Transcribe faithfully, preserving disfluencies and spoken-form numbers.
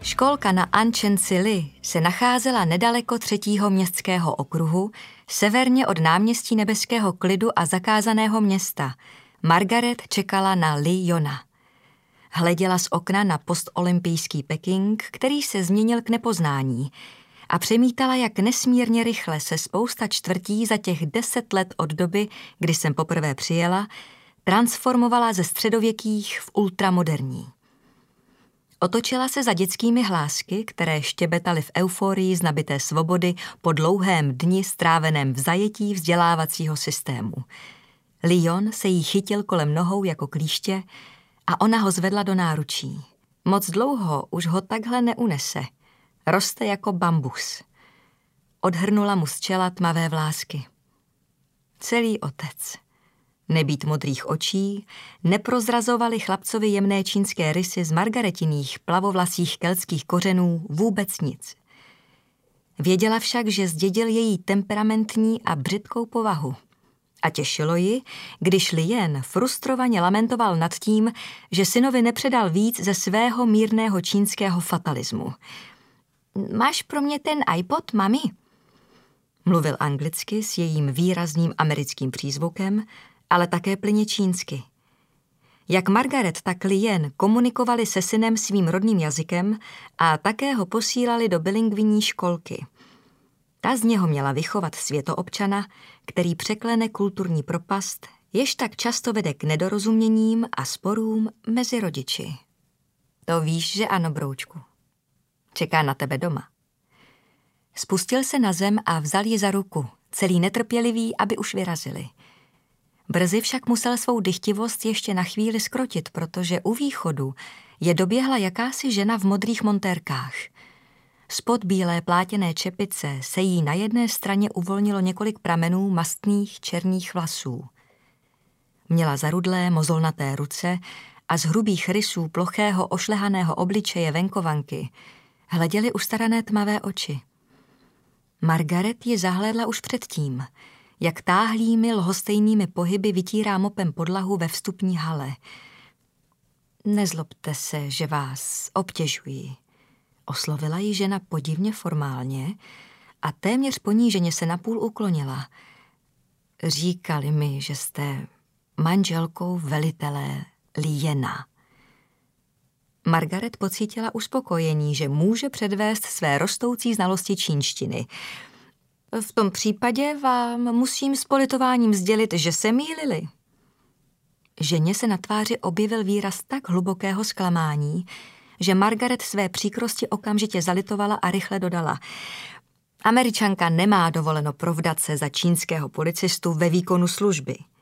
Školka na Ančen-si-li se nacházela nedaleko třetího městského okruhu, severně od náměstí nebeského klidu a zakázaného města. Margaret čekala na Li Jona. Hleděla z okna na postolympijský Peking, který se změnil k nepoznání, a přemítala, jak nesmírně rychle se spousta čtvrtí za těch deset let od doby, kdy jsem poprvé přijela, transformovala ze středověkých v ultramoderní. Otočila se za dětskými hlásky, které štěbetaly v euforii z nabité svobody po dlouhém dni stráveném v zajetí vzdělávacího systému. Lion se jí chytil kolem nohou jako klíště a ona ho zvedla do náručí. Moc dlouho už ho takhle neunese. Roste jako bambus. Odhrnula mu z čela tmavé vlásky. Celý otec. Nebýt modrých očí, neprozrazovali chlapcovi jemné čínské rysy z margaretiných plavovlasých keltských kořenů vůbec nic. Věděla však, že zdědil její temperamentní a břitkou povahu. A těšilo ji, když Lien frustrovaně lamentoval nad tím, že synovi nepředal víc ze svého mírného čínského fatalismu. Máš pro mě ten iPod, mami? Mluvil anglicky s jejím výrazným americkým přízvukem, ale také plynně čínsky. Jak Margaret, tak Lien komunikovali se synem svým rodným jazykem a také ho posílali do bilingvní školky. Ta z něho měla vychovat světoobčana, který překlene kulturní propast, jež tak často vede k nedorozuměním a sporům mezi rodiči. To víš, že ano, broučku. Čeká na tebe doma. Spustil se na zem a vzal ji za ruku, celý netrpělivý, aby už vyrazili. Brzy však musel svou dychtivost ještě na chvíli skrotit, protože u východu je doběhla jakási žena v modrých montérkách. Spod bílé plátěné čepice se jí na jedné straně uvolnilo několik pramenů mastných černých vlasů. Měla zarudlé, mozolnaté ruce a z hrubých rysů plochého ošlehaného obličeje venkovanky hleděly ustarané tmavé oči. Margaret ji zahlédla už předtím, jak táhlými lhostejnými pohyby vytírá mopem podlahu ve vstupní hale. Nezlobte se, že vás obtěžuji. Oslovila ji žena podivně formálně a téměř poníženě se napůl uklonila. Říkali mi, že jste manželkou velitele Liena. Margaret pocítila uspokojení, že může předvést své rostoucí znalosti čínštiny. V tom případě vám musím s politováním sdělit, že se mýlili. Ženě se na tváři objevil výraz tak hlubokého zklamání, že Margaret své příkrosti okamžitě zalitovala a rychle dodala. Američanka nemá dovoleno provdat se za čínského policistu ve výkonu služby.